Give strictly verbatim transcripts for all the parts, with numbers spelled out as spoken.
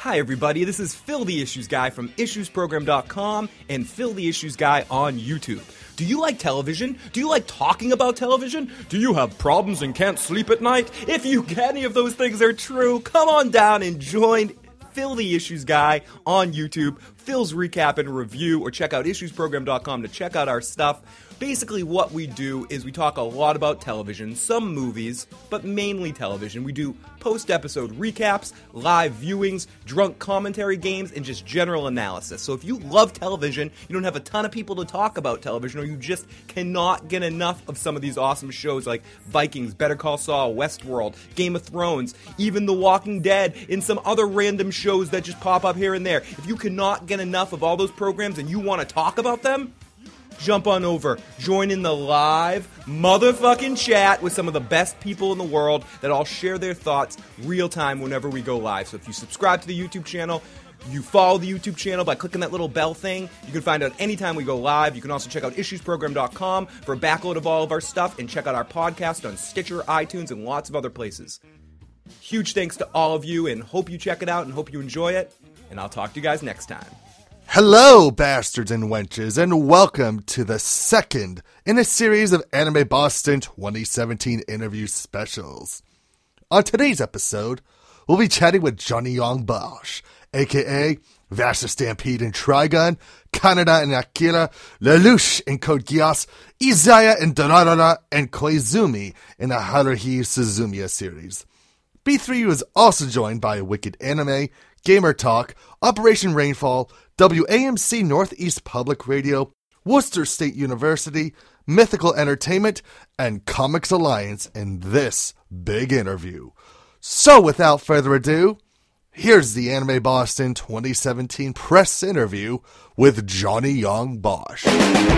Hi everybody, this is Phil the Issues Guy from issues program dot com and Phil the Issues Guy on YouTube. Do you like television? Do you like talking about television? Do you have problems and can't sleep at night? If you any of those things are true, come on down and join Phil the Issues Guy on YouTube, Phil's Recap and Review, or check out issues program dot com to check out our stuff. Basically what we do is we talk a lot about television, some movies, but mainly television. We do post-episode recaps, live viewings, drunk commentary games, and just general analysis. So if you love television, you don't have a ton of people to talk about television, or you just cannot get enough of some of these awesome shows like Vikings, Better Call Saul, Westworld, Game of Thrones, even The Walking Dead, and some other random shows that just pop up here and there. If you cannot get enough of all those programs and you want to talk about them, jump on over, join in the live motherfucking chat with some of the best people in the world that all share their thoughts real time whenever we go live. So if you subscribe to the YouTube channel, you follow the YouTube channel by clicking that little bell thing, you can find out anytime we go live. You can also check out issues program dot com for a backload of all of our stuff, and check out our podcast on Stitcher, iTunes, and lots of other places. Huge thanks to all of you, and hope you check it out and hope you enjoy it, and I'll talk to you guys next time. Hello, bastards and wenches, and welcome to the second in a series of Anime Boston twenty seventeen interview specials. On today's episode, we'll be chatting with Johnny Young Bosch, aka Vaster Stampede and Trigun, Kaneda and Akira, Lelouch in Code Geass, Izaya and Durarara, and Koizumi in the Haruhi Suzumiya series. B three was also joined by Wicked Anime, Gamer Talk, Operation Rainfall, W A M C Northeast Public Radio, Worcester State University, Mythical Entertainment, and Comics Alliance in this big interview. So without further ado, here's the Anime Boston twenty seventeen press interview with Johnny Young Bosch.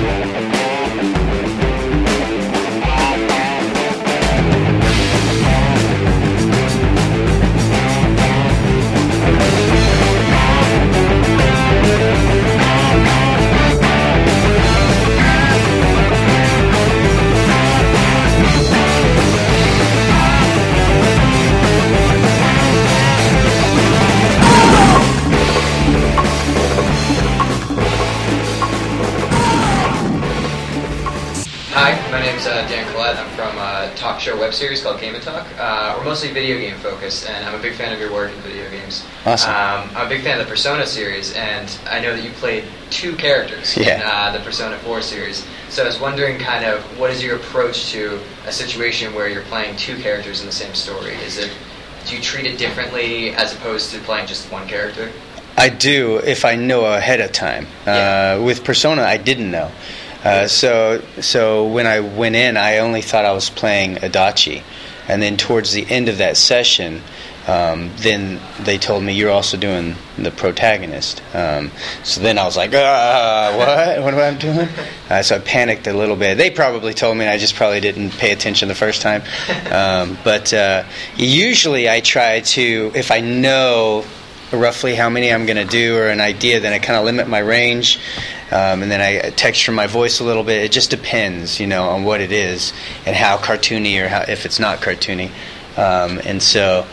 Hi, my name's uh, Dan Collette. I'm from a talk show web series called Game and Talk. Uh, we're mostly video game focused, and I'm a big fan of your work in video games. Awesome. Um, I'm a big fan of the Persona series, and I know that you played two characters yeah. in uh, the Persona four series. So I was wondering kind of what is your approach to a situation where you're playing two characters in the same story? Is it, do you treat it differently as opposed to playing just one character? I do if I know ahead of time. Yeah. Uh, with Persona, I didn't know. Uh, so so when I went in, I only thought I was playing Adachi. And then towards the end of that session, um, then they told me, you're also doing the protagonist. Um, so then I was like, uh, what? What am I doing? Uh, so I panicked a little bit. They probably told me, and I just probably didn't pay attention the first time. Um, but uh, usually I try to, if I know roughly how many I'm going to do or an idea, then I kind of limit my range, um, and then I texture my voice a little bit. It just depends, you know, on what it is and how cartoony or how, if it's not cartoony. Um, and so,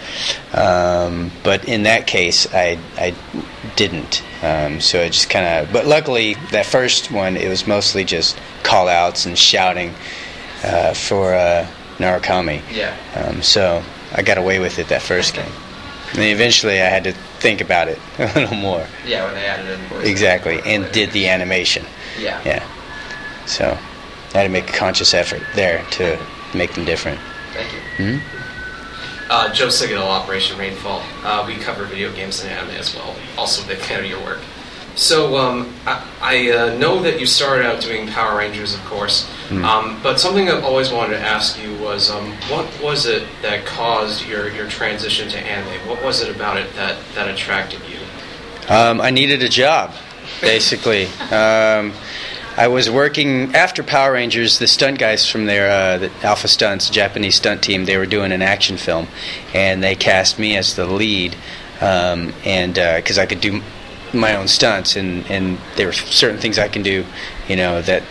um, but in that case, I I didn't. Um, so it just kind of, but luckily that first one, it was mostly just call outs and shouting uh, for uh, Narukami. Yeah. Um, so I got away with it that first game. And then eventually I had to think about it a little more. Yeah, when they added in voice. Exactly, and did the animation. Yeah. Yeah. So I had to make a conscious effort there to make them different. Thank you. Mm-hmm. Uh, Joe Sigadel, Operation Rainfall. Uh, we cover video games and anime as well. Also a big fan of your work. So um, I, I uh, know that you started out doing Power Rangers, of course, mm. um, but something I've always wanted to ask you was, um, what was it that caused your, your transition to anime? What was it about it that, that attracted you? Um, I needed a job, basically. um, I was working, after Power Rangers, the stunt guys from their uh, the Alpha Stunts, Japanese stunt team, they were doing an action film, and they cast me as the lead, um, and because uh, I could do my own stunts, and, and there were certain things I can do, you know, that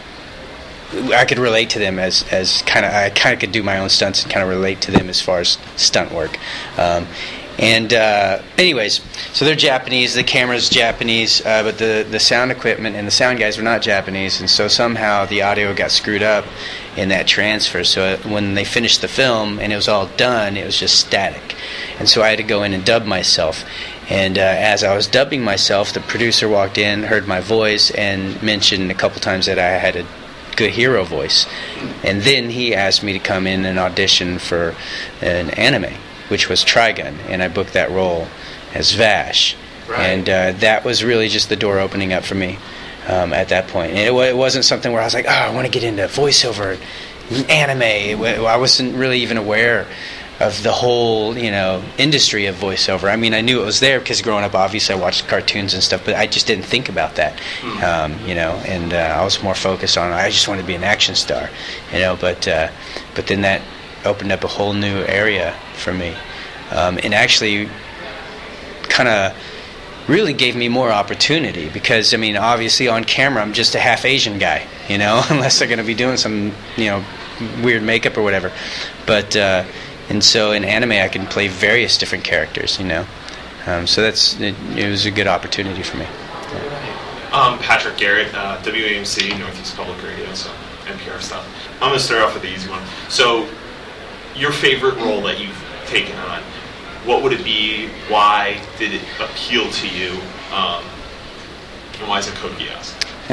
I could relate to them as, as kind of, I kind of could do my own stunts and kind of relate to them as far as stunt work. Um, And uh, anyways, so they're Japanese. The camera's Japanese, uh, but the the sound equipment and the sound guys were not Japanese, and so somehow the audio got screwed up in that transfer. So when they finished the film and it was all done, it was just static, and so I had to go in and dub myself. And uh, as I was dubbing myself, the producer walked in, heard my voice, and mentioned a couple times that I had a good hero voice. And then he asked me to come in and audition for an anime, which was Trigun, and I booked that role as Vash. Right. And uh, that was really just the door opening up for me um, at that point. And it, w- it wasn't something where I was like, oh, I want to get into voiceover, anime. It w- I wasn't really even aware of the whole, you know, industry of voiceover. I mean, I knew it was there because growing up, obviously, I watched cartoons and stuff, but I just didn't think about that, um, you know. And uh, I was more focused on, I just wanted to be an action star, you know. But uh, but then that opened up a whole new area for me, um, and actually, kind of really gave me more opportunity because, I mean, obviously on camera, I'm just a half Asian guy, you know, unless they're going to be doing some, you know, weird makeup or whatever, but. Uh, And so in anime, I can play various different characters, you know. Um, so that's it, it was a good opportunity for me. Um, Patrick Garrett, uh, W A M C, Northeast Public Radio, so N P R stuff. I'm going to start off with the easy one. So, your favorite role that you've taken on, what would it be? Why did it appeal to you? Um, and why is it Code Geass?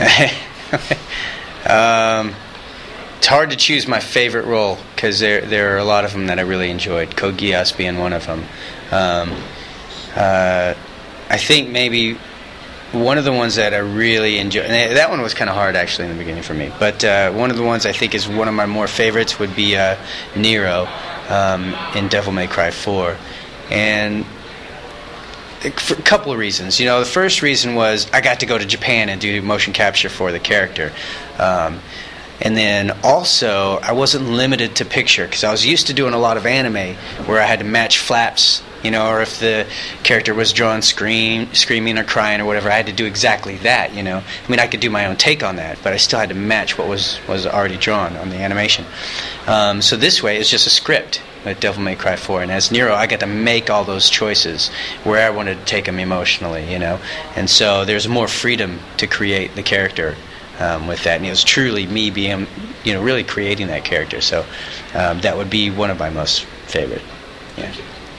um... It's hard to choose my favorite role because there there are a lot of them that I really enjoyed. Code Geass being one of them. Um, uh, I think maybe one of the ones that I really enjoyed, and that one was kind of hard actually in the beginning for me, but uh, one of the ones I think is one of my more favorites would be uh, Nero um, in Devil May Cry four. And for a couple of reasons. You know, the first reason was I got to go to Japan and do motion capture for the character. Um, And then also, I wasn't limited to picture because I was used to doing a lot of anime where I had to match flaps, you know, or if the character was drawn scream, screaming or crying or whatever, I had to do exactly that, you know. I mean, I could do my own take on that, but I still had to match what was, was already drawn on the animation. Um, so this way, it's just a script with Devil May Cry four. And as Nero, I got to make all those choices where I wanted to take them emotionally, you know. And so there's more freedom to create the character. Um, with that, and it was truly me being, you know, really creating that character. So um, that would be one of my most favorite. Yeah.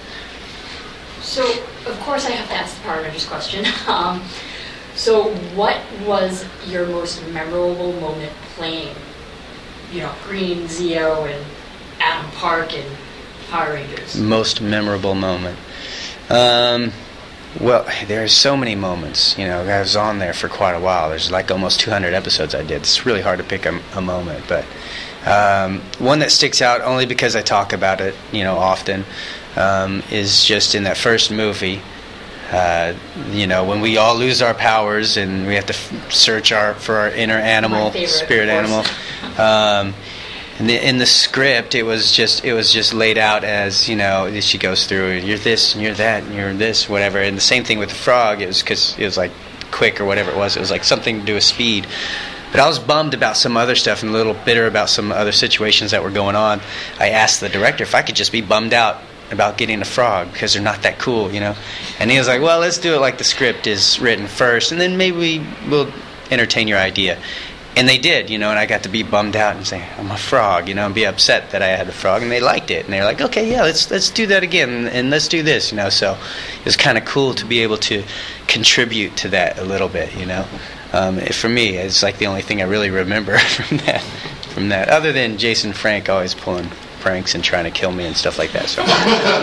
So, of course, I have to ask the Power Rangers question. Um, so, what was your most memorable moment playing, you know, Green, Zeo, and Adam Park and Power Rangers? Most memorable moment. Um, Well, there's so many moments. You know, I was on there for quite a while. There's like almost two hundred episodes I did. It's really hard to pick a, a moment, but um, one that sticks out only because I talk about it, you know, often, um, is just in that first movie. Uh, you know, when we all lose our powers and we have to f- search our for our inner animal, favorite, spirit animal. Um, In the, in the script, it was just it was just laid out as, you know, she goes through, you're this and you're that and you're this, whatever. And the same thing with the frog. It was because it was like quick or whatever it was. It was like something to do with speed. But I was bummed about some other stuff and a little bitter about some other situations that were going on. I asked the director if I could just be bummed out about getting a frog because they're not that cool, you know. And he was like, well, let's do it like the script is written first, and then maybe we will entertain your idea. And they did, you know, and I got to be bummed out and say, I'm a frog, you know, and be upset that I had a frog, and they liked it. And they were like, okay, yeah, let's let's do that again, and let's do this, you know. So it was kind of cool to be able to contribute to that a little bit, you know. Um, it, for me, it's like the only thing I really remember from that, from that, other than Jason Frank always pulling pranks and trying to kill me and stuff like that. So.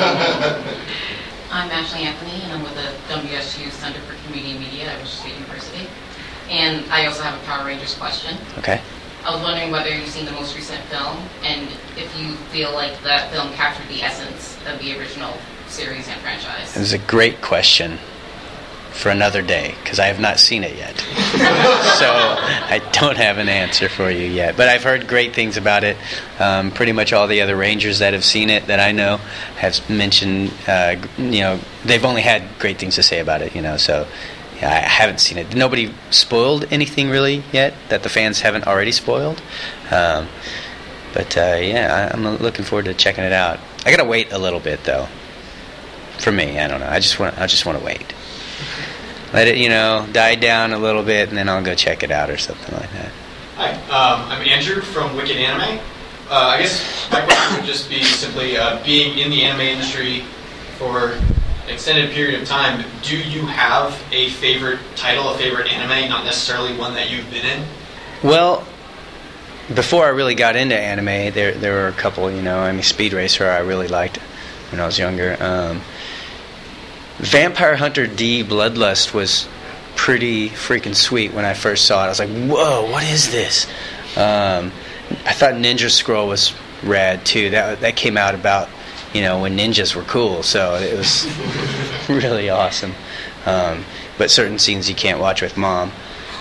I'm Ashley Anthony, and I'm with the W S U Center for Community Media at Wichita State University. And I also have a Power Rangers question. Okay. I was wondering whether you've seen the most recent film, and if you feel like that film captured the essence of the original series and franchise. This is a great question for another day, because I have not seen it yet. So I don't have an answer for you yet. But I've heard great things about it. Um, pretty much all the other Rangers that have seen it that I know have mentioned, uh, you know, they've only had great things to say about it, you know, so... Yeah, I haven't seen it. Nobody spoiled anything really yet that the fans haven't already spoiled. Um, but uh, yeah, I, I'm looking forward to checking it out. I gotta wait a little bit though. for me. I don't know. I just want I just want to wait. Let it, you know, die down a little bit, and then I'll go check it out or something like that. Hi, um, I'm Andrew from Wicked Anime. Uh, I guess my question would just be simply, uh, being in the anime industry for an extended period of time, do you have a favorite title, a favorite anime, not necessarily one that you've been in? Well, before I really got into anime, there there were a couple, you know, I mean, Speed Racer I really liked when I was younger. Um, Vampire Hunter D Bloodlust was pretty freaking sweet when I first saw it. I was like, whoa, what is this? Um, I thought Ninja Scroll was rad too. That that came out about, you know, when ninjas were cool, so it was really awesome. Um, but certain scenes you can't watch with mom.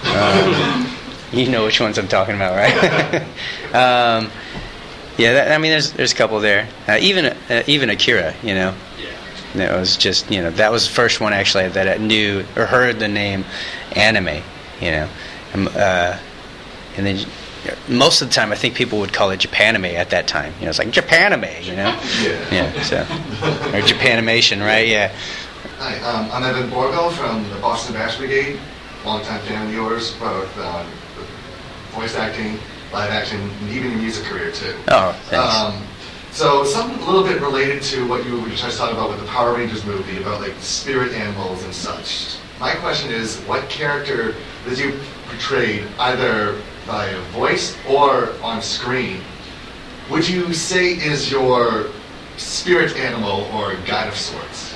Um, you know which ones I'm talking about, right? um, yeah, that, I mean, there's there's a couple there. Uh, even uh, even Akira, you know. It was just, you know, that was the first one actually that I knew or heard the name anime, you know. Um, uh, and then most of the time I think people would call it Japanime at that time. You know, it's like Japanime, you know. Yeah. Yeah. So, or Japanimation, right? Yeah. Hi, um, I'm Evan Borgo from the Boston Bash Brigade, longtime fan of yours, both um, voice acting, live action, and even your music career too. Oh, thanks. Um, So something a little bit related to what you were just talking about with the Power Rangers movie, about like spirit animals and such. My question is, what character that you portrayed, either by voice or on screen, would you say is your spirit animal or guide of sorts?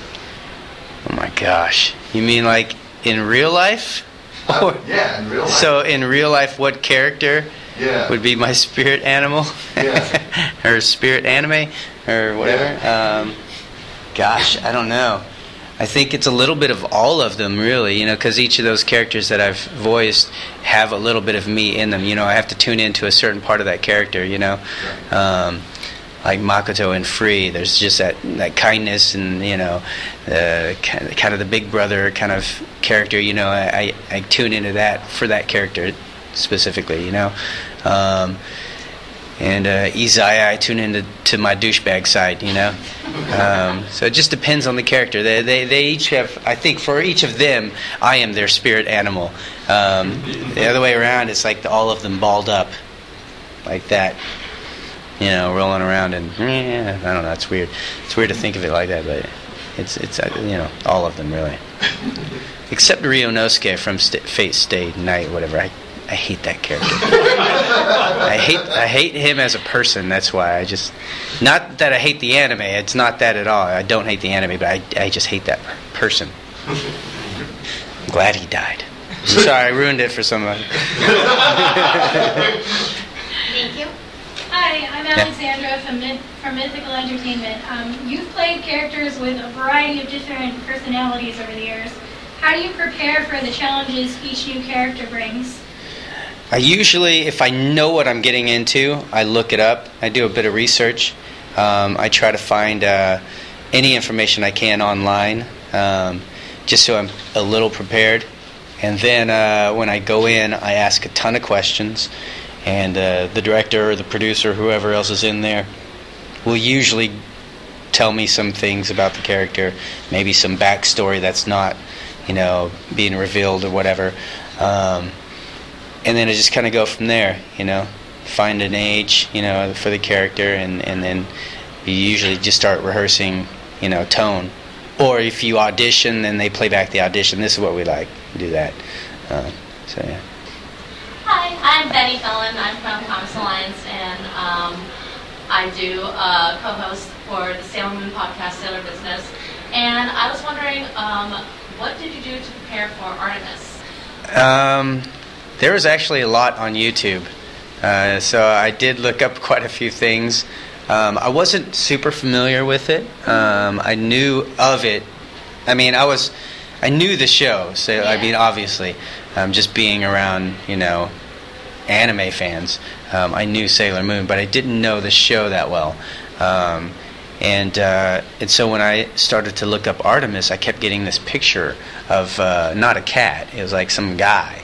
Oh my gosh. You mean like in real life? Uh, yeah, in real life. So in real life, what character yeah. would be my spirit animal? Yeah. Or spirit anime? Or whatever? Yeah. Um, gosh, I don't know. I think it's a little bit of all of them, really, you know, because each of those characters that I've voiced have a little bit of me in them. You know, I have to tune into a certain part of that character, you know. Um, like Makoto in Free, there's just that, that kindness and, you know, uh, kind of the big brother kind of character, you know. I, I tune into that for that character specifically, you know. Um, and uh, Izaya, I tune into to my douchebag side, you know. Um, so it just depends on the character. They, they they each have, I think for each of them, I am their spirit animal. Um, the other way around, it's like all of them balled up like that. You know, rolling around and yeah, I don't know. It's weird. It's weird to think of it like that, but it's it's uh, you know, all of them really, except Ryunosuke from St- Fate Stay Night, whatever. I I hate that character. I hate I hate him as a person. That's why I just, not that I hate the anime. It's not that at all. I don't hate the anime, but I I just hate that person. I'm glad he died. Sorry, I ruined it for somebody. Thank you. Hi, I'm Alexandra from Myth- from Mythical Entertainment. Um, you've played characters with a variety of different personalities over the years. How do you prepare for the challenges each new character brings? I usually, if I know what I'm getting into, I look it up. I do a bit of research. Um, I try to find uh, any information I can online, um, just so I'm a little prepared. And then uh, when I go in, I ask a ton of questions. And uh, the director or the producer, whoever else is in there, will usually tell me some things about the character, maybe some backstory that's not, you know, being revealed or whatever. Um, and then I just kind of go from there, you know, find an age, you know, for the character, and, and then you usually just start rehearsing, you know, tone. Or if you audition, then they play back the audition. This is what we like. Do that. Uh, so, yeah. Hi, I'm Betty Fellon. I'm from Comics Alliance, and um, I do uh, co-host for the Sailor Moon podcast, Sailor Business. And I was wondering, um, what did you do to prepare for Artemis? Um, there was actually a lot on YouTube. Uh, so I did look up quite a few things. Um, I wasn't super familiar with it. Um, I knew of it. I mean, I was, I knew the show. So yeah. I mean, obviously, um, just being around, you know, anime fans, um, I knew Sailor Moon, but I didn't know the show that well. Um, and uh, and so when I started to look up Artemis, I kept getting this picture of uh, not a cat. It was like some guy.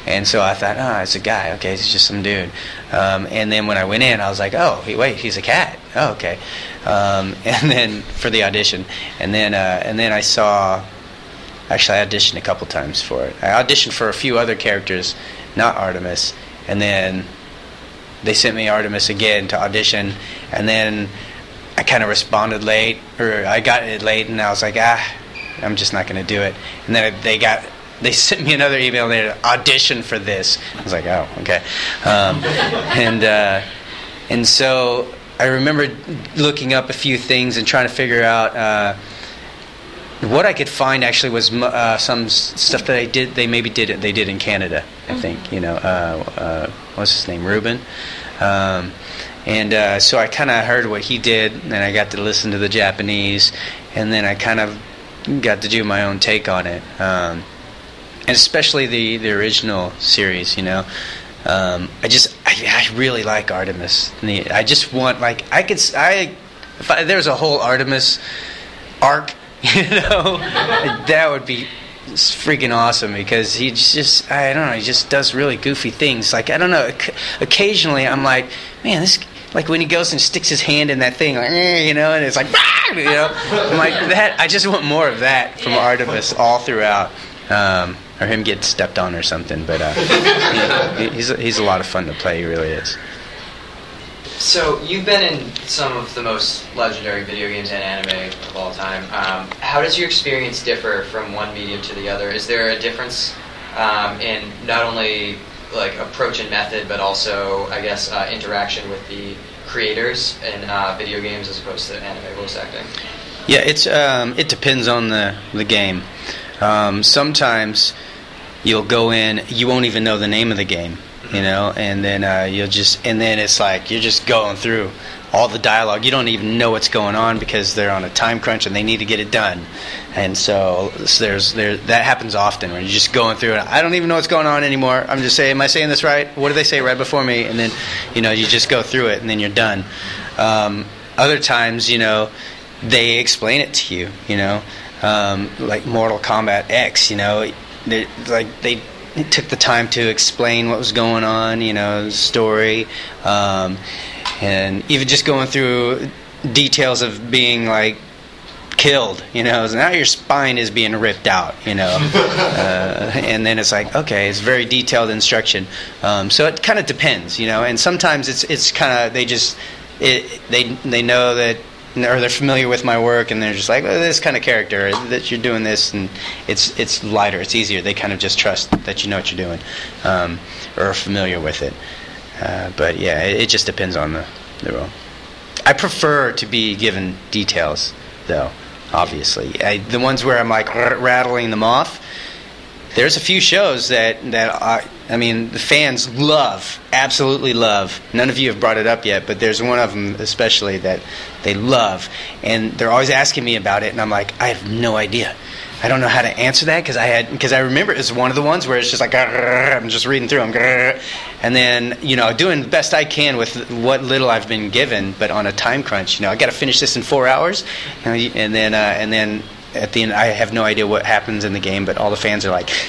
And so I thought, oh, it's a guy. Okay, it's just some dude. Um, and then when I went in, I was like, oh, he, wait, he's a cat. Oh, okay. Um, and then for the audition, and then uh, and then I saw. Actually, I auditioned a couple times for it. I auditioned for a few other characters, not Artemis, and then they sent me Artemis again to audition, and then I kind of responded late, or I got it late, and I was like, ah, I'm just not going to do it. And then they got. They sent me another email and they auditioned for this. I was like, oh, okay. Um, and uh, and so I remember looking up a few things and trying to figure out uh, what I could find. Actually, was uh, some s- stuff that I did. They maybe did it. They did in Canada, I think. You know, uh, uh, what's his name, Ruben. Um, and uh, so I kind of heard what he did, and I got to listen to the Japanese, and then I kind of got to do my own take on it. Um, And especially the, the original series, you know, um, I just I, I really like Artemis. I just want like I could I if I, there's a whole Artemis arc, you know, that would be freaking awesome because he just I don't know he just does really goofy things. Like I don't know, occasionally I'm like, man, this. Like when he goes and sticks his hand in that thing, like, you know, and it's like, you know, I'm like that. I just want more of that from Artemis all throughout. Um, or him get stepped on or something, but uh, he, he's he's a lot of fun to play. He really is. So you've been in some of the most legendary video games and anime of all time. Um, how does your experience differ from one medium to the other? Is there a difference um, in not only like approach and method, but also, I guess, uh, interaction with the creators in uh, video games as opposed to anime voice acting? Yeah, it's um, it depends on the the game. Um, sometimes you'll go in, you won't even know the name of the game, you know, and then uh, you'll just, and then it's like you're just going through all the dialogue. You don't even know what's going on because they're on a time crunch and they need to get it done. And so, so there's there that happens often where you're just going through it. I don't even know what's going on anymore. I'm just saying, am I saying this right? What did they say right before me? And then, you know, you just go through it and then you're done. Um, other times, you know, they explain it to you, you know. Um, like Mortal Kombat X, you know, they, like they took the time to explain what was going on, you know, the story, um, and even just going through details of being like killed, you know, so now your spine is being ripped out, you know, uh, and then it's like, okay, it's very detailed instruction, um, so it kind of depends, you know, and sometimes it's it's kind of they just it, they they know that. Or they're familiar with my work, and they're just like, well, this kind of character that you're doing this, and it's it's lighter, it's easier. They kind of just trust that you know what you're doing, um, or are familiar with it. Uh, but yeah, it, it just depends on the, the role. I prefer to be given details, though. Obviously, I, the ones where I'm like r- rattling them off. There's a few shows that that I, I mean the fans love, absolutely love. None of you have brought it up yet, but there's one of them especially that they love, and they're always asking me about it, and I'm like, I have no idea. I don't know how to answer that because I had because I remember it's one of the ones where it's just like I'm just reading through them, and then you know doing the best I can with what little I've been given, but on a time crunch. You know, I got to finish this in four hours, and then uh, and then. At the end, I have no idea what happens in the game, but all the fans are like,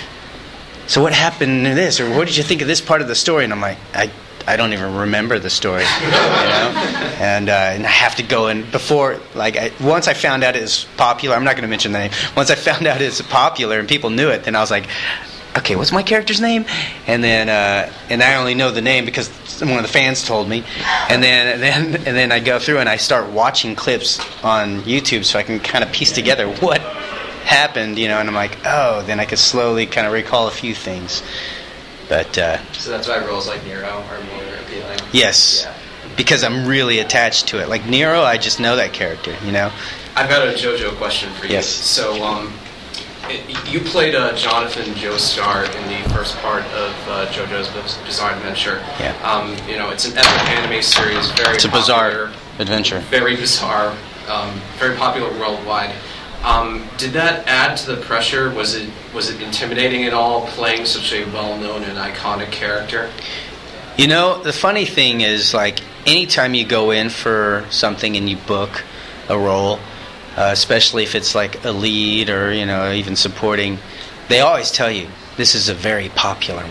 so what happened in this? Or what did you think of this part of the story? And I'm like, I, I don't even remember the story, you know? And, uh, and I have to go in before, like, I, once I found out it was popular, I'm not going to mention the name, once I found out it's popular and people knew it, then I was like, okay, what's my character's name? And then, uh, and I only know the name because one of the fans told me. And then, and then, and then I go through and I start watching clips on YouTube so I can kind of piece together what happened, you know. And I'm like, oh, then I could slowly kind of recall a few things. But uh, so that's why roles like Nero are more appealing. Yes, yeah. Because I'm really attached to it. Like Nero, I just know that character, you know. I've got a JoJo question for you. Yes. So, um. You played uh, Jonathan Joestar in the first part of uh, JoJo's Bizarre Adventure. Yeah. Um, you know, it's an epic anime series, very It's a popular, bizarre adventure. Very bizarre, um, very popular worldwide. Um, did that add to the pressure? Was it was it intimidating at all playing such a well-known and iconic character? You know, the funny thing is, like, anytime you go in for something and you book a role, Uh, especially if it's like a lead or, you know, even supporting, they always tell you this is a very popular one.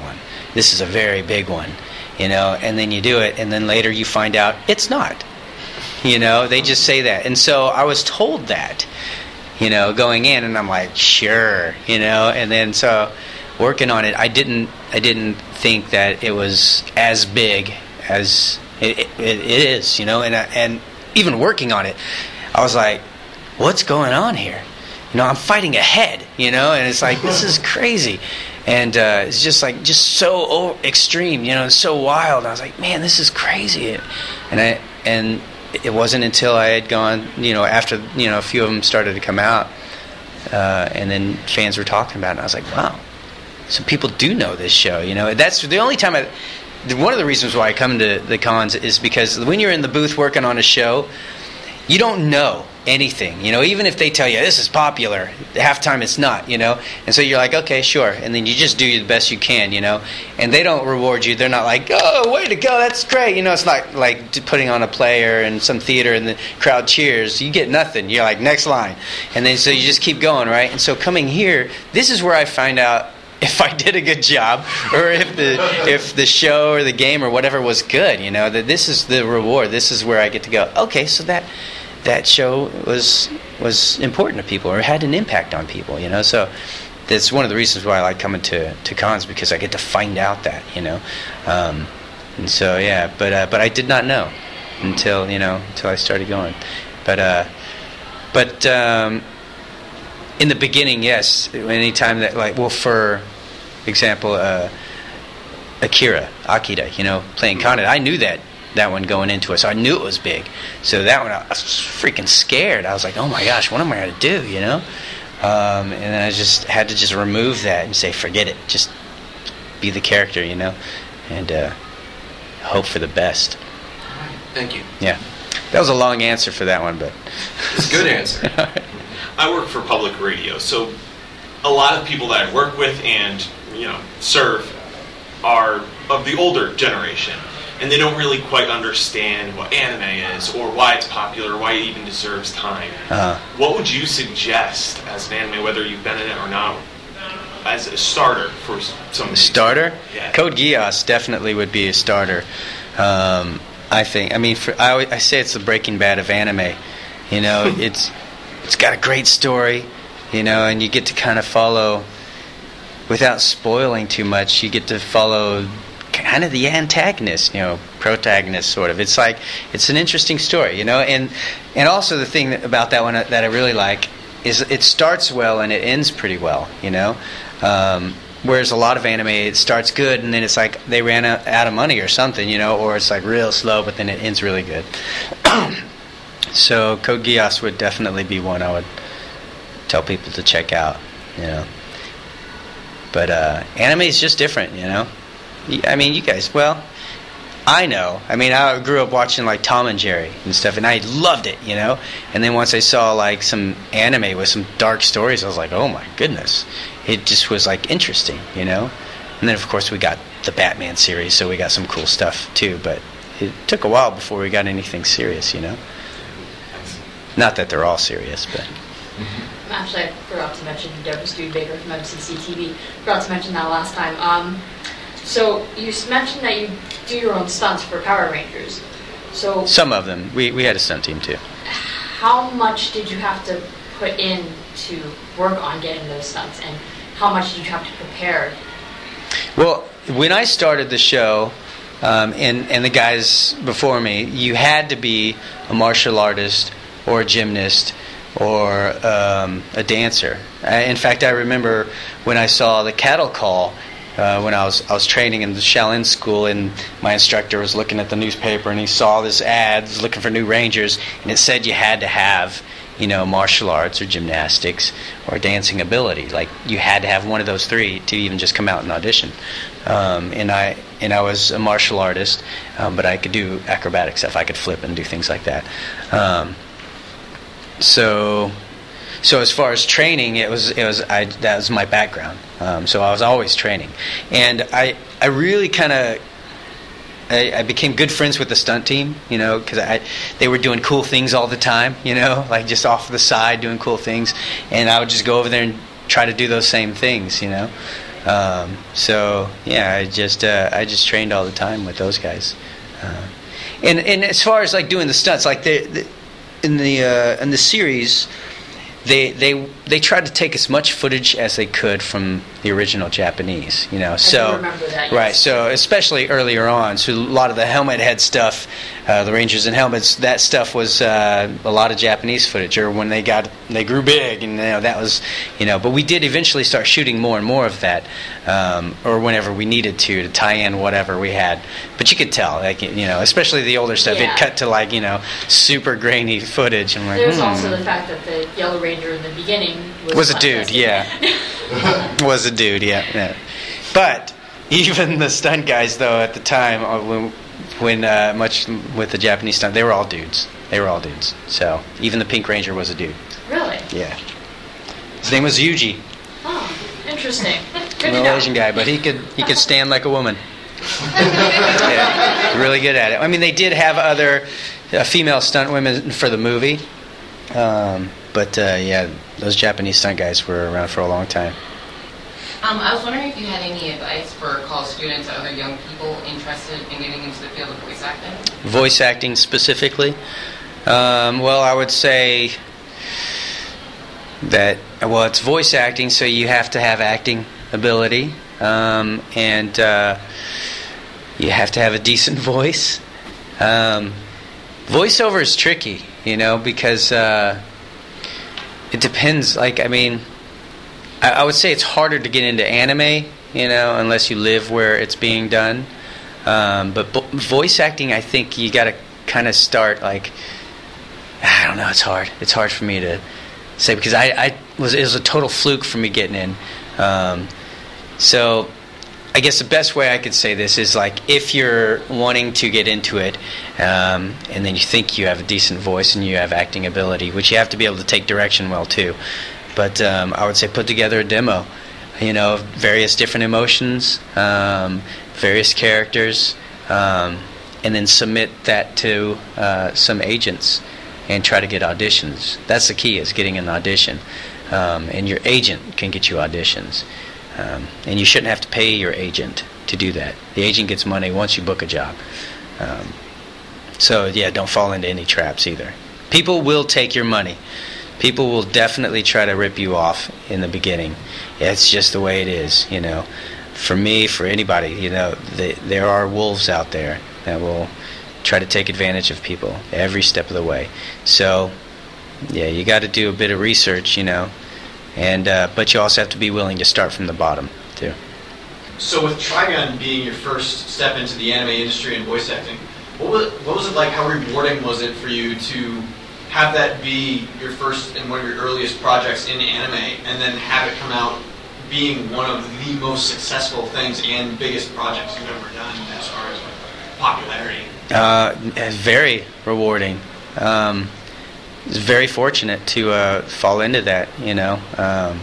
this is a very big one, you know, and then you do it, and then later you find out it's not. You know, they just say that. And so I was told that, you know, going in, and I'm like, sure, you know, and then so working on it, I didn't I didn't think that it was as big as it, it, it is, you know, and and even working on it, I was like, what's going on here? You know, I'm fighting a head, you know, and it's like, this is crazy. And uh, it's just like, just so extreme, you know, and so wild. I was like, man, this is crazy. And I, and it wasn't until I had gone, you know, after, you know, a few of them started to come out, uh, and then fans were talking about it, and I was like, wow, so people do know this show, you know. That's the only time I, one of the reasons why I come to the cons is because when you're in the booth working on a show, you don't know anything, you know, even if they tell you this is popular, half time it's not, you know, and so you're like, okay, sure, and then you just do the best you can, you know, and they don't reward you. They're not like, oh, way to go, that's great, you know. It's not like putting on a play or in some theater and the crowd cheers. You get nothing. You're like, next line, and then so you just keep going, right? And so coming here, this is where I find out if I did a good job, or if the if the show or the game or whatever was good, you know, that this is the reward. This is where I get to go, okay, so that that show was was important to people or had an impact on people, you know. So that's one of the reasons why I like coming to, to cons, because I get to find out that, you know. Um, and so yeah, but uh, but I did not know until, you know, until I started going. But uh, but um, in the beginning, yes, anytime that, like, well, for example, uh, Akira, Akira, you know, playing Kaneda, I knew that that one going into it, so I knew it was big. So that one, I was freaking scared. I was like, oh my gosh, what am I going to do, you know? Um, and then I just had to just remove that and say, forget it, just be the character, you know, and uh, hope for the best. Thank you. Yeah, that was a long answer for that one, but it's a good answer. I work for public radio, so a lot of people that I work with and, you know, serve are of the older generation, and they don't really quite understand what anime is or why it's popular, or why it even deserves time. Uh-huh. What would you suggest as an anime, whether you've been in it or not, as a starter for some? A starter? Yeah. Code Geass definitely would be a starter. Um, I think. I mean, for, I, always, I say it's the Breaking Bad of anime. You know, it's it's got a great story. You know, and you get to kind of follow, without spoiling too much, you get to follow kind of the antagonist, you know, protagonist, sort of. It's like, it's an interesting story, you know, and and also the thing that, about that one that I really like is it starts well and it ends pretty well, you know. Um, whereas a lot of anime, it starts good and then it's like they ran out, out of money or something, you know, or it's like real slow, but then it ends really good. So Code Geass would definitely be one I would tell people to check out, you know. But uh, anime is just different, you know. I mean, you guys, well, I know. I mean, I grew up watching, like, Tom and Jerry and stuff, and I loved it, you know. And then once I saw, like, some anime with some dark stories, I was like, oh, my goodness. It just was, like, interesting, you know. And then, of course, we got the Batman series, so we got some cool stuff, too. But it took a while before we got anything serious, you know. Not that they're all serious, but... Actually, I forgot to mention Deborah Studebaker from M C C T V. Forgot to mention that last time. Um, so you mentioned that you do your own stunts for Power Rangers. So some of them. We we had a stunt team too. How much did you have to put in to work on getting those stunts, and how much did you have to prepare? Well, when I started the show, um, and and the guys before me, you had to be a martial artist or a gymnast or um, a dancer. I, in fact, I remember when I saw the cattle call uh, when I was I was training in the Shaolin school, and my instructor was looking at the newspaper, and he saw this ad, was looking for new rangers, and it said you had to have, you know, martial arts or gymnastics or dancing ability. Like, you had to have one of those three to even just come out and audition. Um, and I and I was a martial artist, um, but I could do acrobatic stuff. I could flip and do things like that. Um, So, so as far as training, it was it was I that was my background. Um, so I was always training, and I I really kind of I, I became good friends with the stunt team, you know, because I they were doing cool things all the time, you know, like just off the side doing cool things, and I would just go over there and try to do those same things, you know. Um, so yeah, I just uh, I just trained all the time with those guys. Uh, and and as far as like doing the stunts, like the, the in the uh, in the series, they they they tried to take as much footage as they could from the original Japanese. You know, I so do remember that, yes. right. So especially earlier on, so a lot of the helmet head stuff, uh, the Rangers in helmets, that stuff was uh, a lot of Japanese footage. Or when they got they grew big, and you know that was you know. But we did eventually start shooting more and more of that, um, or whenever we needed to to tie in whatever we had. But you could tell, like you know, especially the older stuff, Yeah. it cut to like you know super grainy footage. I'm like, There's hmm. also the fact that the Yellow Ranger in the beginning was, Was a not dude, tested. yeah. Was a dude, yeah, yeah. But even the stunt guys, though, at the time, uh, when, when uh, much with the Japanese stunt, they were all dudes. They were all dudes. So even the Pink Ranger was a dude. Really? Yeah. His name was Yuji, Oh, interesting. Good a to little know. Asian guy, but he could he could stand like a woman. Yeah, really good at it. I mean, they did have other uh, female stunt women for the movie, um, but uh, yeah, those Japanese stunt guys were around for a long time. Um, I was wondering if you had any advice for college students or other young people interested in getting into the field of voice acting? Voice acting specifically? Um, well, I would say that, well, it's voice acting, so you have to have acting ability, um, and uh, you have to have a decent voice. Um, voiceover is tricky, you know, because uh, it depends. Like, I mean, I, I would say it's harder to get into anime, you know, unless you live where it's being done. Um, but bo- voice acting, I think you got to kind of start like, I don't know, it's hard. It's hard for me to say because I, I was it was a total fluke for me getting in. Um, so I guess the best way I could say this is like if you're wanting to get into it, um, and then you think you have a decent voice and you have acting ability, which you have to be able to take direction well too. But um, I would say put together a demo, you know, of various different emotions, um, various characters, um, and then submit that to uh, some agents and try to get auditions. That's the key, is getting an audition. Um, and your agent can get you auditions. Um, and you shouldn't have to pay your agent to do that. The agent gets money once you book a job. Um, so, yeah, don't fall into any traps either. People will take your money. People will definitely try to rip you off in the beginning. It's just the way it is, you know. For me, for anybody, you know, the, there are wolves out there that will try to take advantage of people every step of the way. So, yeah, you got to do a bit of research, you know, and uh, but you also have to be willing to start from the bottom too. So with Trigun being your first step into the anime industry and voice acting, what was what was it like? How rewarding was it for you to have that be your first and one of your earliest projects in anime, and then have it come out being one of the most successful things and biggest projects you've ever done as far as like, popularity? Uh, very rewarding. Um, I was very fortunate to uh, fall into that, you know. Um,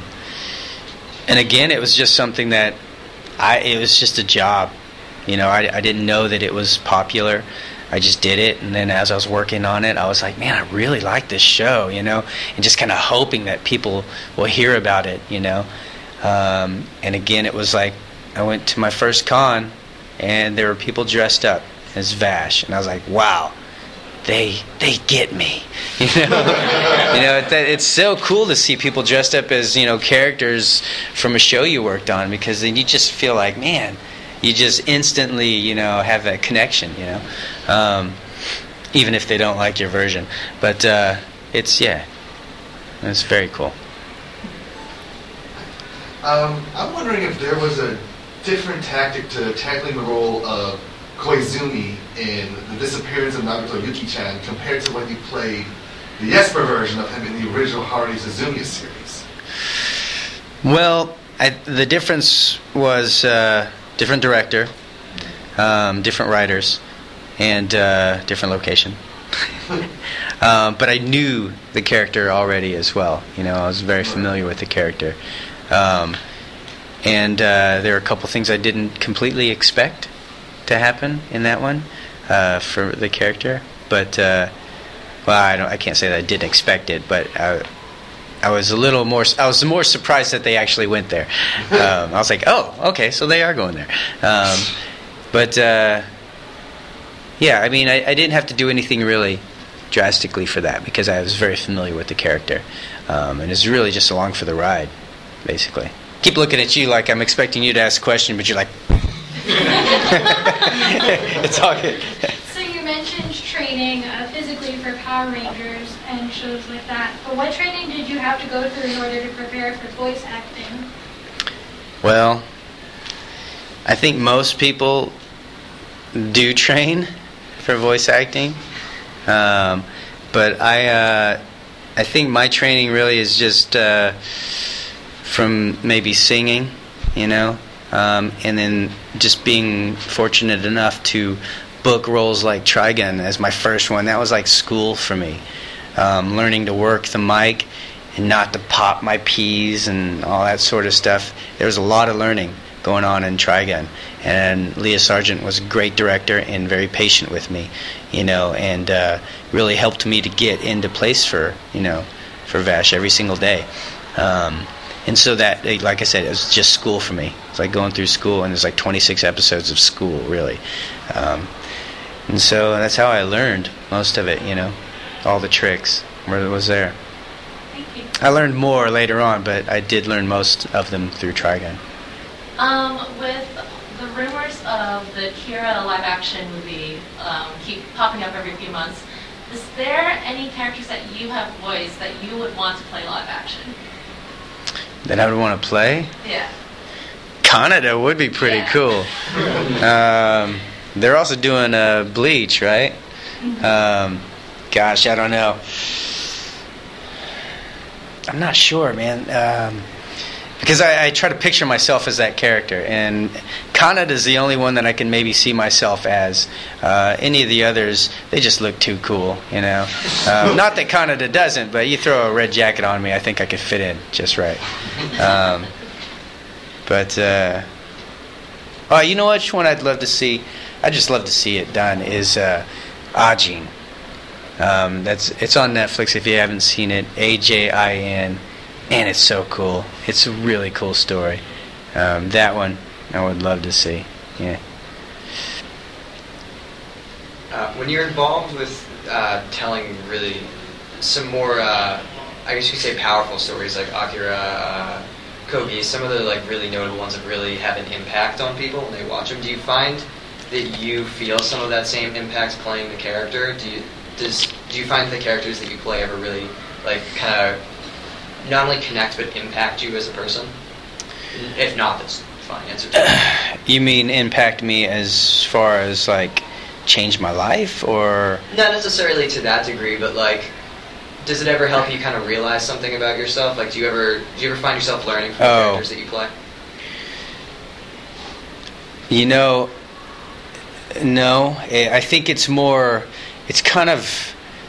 and again, it was just something that I. It was just a job, you know. I, I didn't know that it was popular. I just did it, and then as I was working on it, I was like, man, I really like this show, you know, and just kind of hoping that people will hear about it, you know. Um, and again, it was like I went to my first con, and there were people dressed up as Vash, and I was like, wow, they they get me, you know. You know, it, it's so cool to see people dressed up as, you know, characters from a show you worked on, because then you just feel like, man, you just instantly, you know, have that connection, you know, um, even if they don't like your version. But uh, it's, yeah, it's very cool. Um, I'm wondering if there was a different tactic to tackling the role of Koizumi in The Disappearance of Nagato Yuki-chan compared to when you played the Esper version of him in the original Haruhi Suzumiya series. Well, I, the difference was uh, different director, um, different writers, and uh, different location. um, but I knew the character already as well. You know, I was very familiar with the character. Um, and uh, there are a couple things I didn't completely expect to happen in that one uh, for the character. But, uh, well, I, don't, I can't say that I didn't expect it, but I, I was a little more. I was more surprised that they actually went there. Um, I was like, oh, okay, so they are going there. Um, but uh, yeah, I mean, I, I didn't have to do anything really drastically for that because I was very familiar with the character, um, and it's really just along for the ride, basically. Keep looking at you like I'm expecting you to ask a question, but you're like, it's all good. So you mentioned training uh, physically for Power Rangers and shows like that, but what training did you have to go through in order to prepare for voice acting? Well, I think most people do train for voice acting, um, but I, uh, I think my training really is just uh, from maybe singing, you know, um, and then just being fortunate enough to book roles like Trigun as my first one. That was like school for me, um, learning to work the mic and not to pop my P's and all that sort of stuff. There was a lot of learning going on in Trigun, and Leah Sargent was a great director and very patient with me, you know, and uh, really helped me to get into place for, you know, for Vash every single day. Um, and so that, like I said, it was just school for me. It's like going through school, and there's like twenty-six episodes of school, really. Um, and so that's how I learned most of it, you know, all the tricks where it was there. Thank you. I learned more later on, but I did learn most of them through Trigun. Um, with the rumors of the Kira live-action movie um, keep popping up every few months, is there any characters that you have voiced that you would want to play live-action? That I would want to play? Yeah. Kaneda would be pretty Yeah. cool. Um, they're also doing uh, Bleach, right? Mm-hmm. Um, gosh, I don't know. I'm not sure, man. Um, because I, I try to picture myself as that character, and Kaneda is the only one that I can maybe see myself as. Uh, any of the others, they just look too cool, you know. Um, not that Kaneda doesn't, but you throw a red jacket on me, I think I could fit in just right. Um, but uh, oh, you know which one I'd love to see? I'd just love to see it done. Is uh, Ajin. Um, that's it's on Netflix if you haven't seen it. A J I N. And it's so cool. It's a really cool story. Um, that one I would love to see. Yeah. Uh, when you're involved with uh, telling really some more, uh, I guess you could say powerful stories like Akira, uh, Kogi, some of the like really notable ones that really have an impact on people when they watch them, do you find that you feel some of that same impact playing the character? Do you, does, do you find the characters that you play ever really like kind of not only connect but impact you as a person? If not, that's fine. Answer to that. You mean impact me as far as like change my life, or not necessarily to that degree, but like, does it ever help you kind of realize something about yourself? Like, do you ever do you ever find yourself learning from the Oh. characters that you play? You know, no. I I think it's more. It's kind of.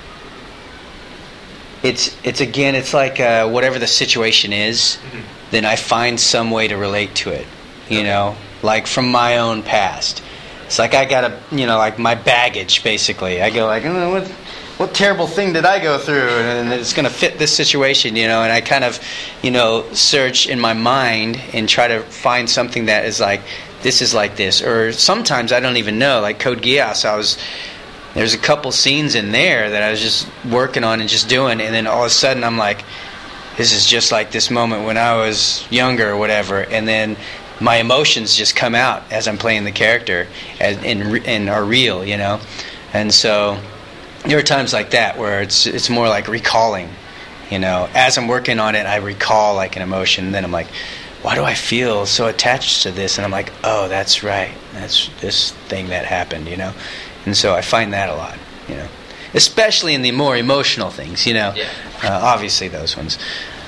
It's it's again. It's like uh, whatever the situation is, Mm-hmm. then I find some way to relate to it. You know, like from my own past. It's like I got a, you know, like my baggage basically. I go like, oh, what, what terrible thing did I go through, and it's going to fit this situation, you know. And I kind of, you know, search in my mind and try to find something that is like, this is like this. Or sometimes I don't even know. Like Code Geass, I was. There's a couple scenes in there that I was just working on and just doing, and then all of a sudden I'm like, this is just like this moment when I was younger or whatever, and then my emotions just come out as I'm playing the character and, and, and are real, you know. And so there are times like that where it's it's more like recalling, you know. As I'm working on it, I recall like an emotion, and then I'm like, why do I feel so attached to this? And I'm like, oh, that's right, that's this thing that happened, you know. And so I find that a lot, you know, especially in the more emotional things, you know. Yeah. Uh, obviously, those ones.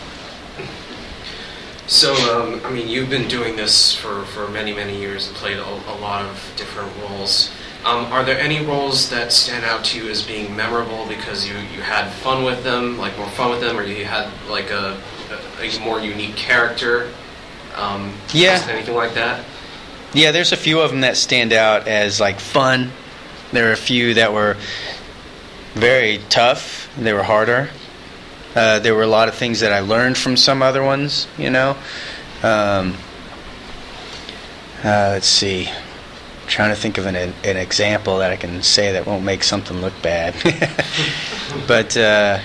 So, um, I mean, you've been doing this for, for many, many years and played a, a lot of different roles. Um, are there any roles that stand out to you as being memorable because you, you had fun with them, like more fun with them, or you had like a, a, a more unique character? Um, Yeah. Anything like that? Yeah, there's a few of them that stand out as like fun. There are a few that were very tough. They were harder. Uh, there were a lot of things that I learned from some other ones, you know. Um, uh, let's see. I'm trying to think of an, an example that I can say that won't make something look bad. But, uh,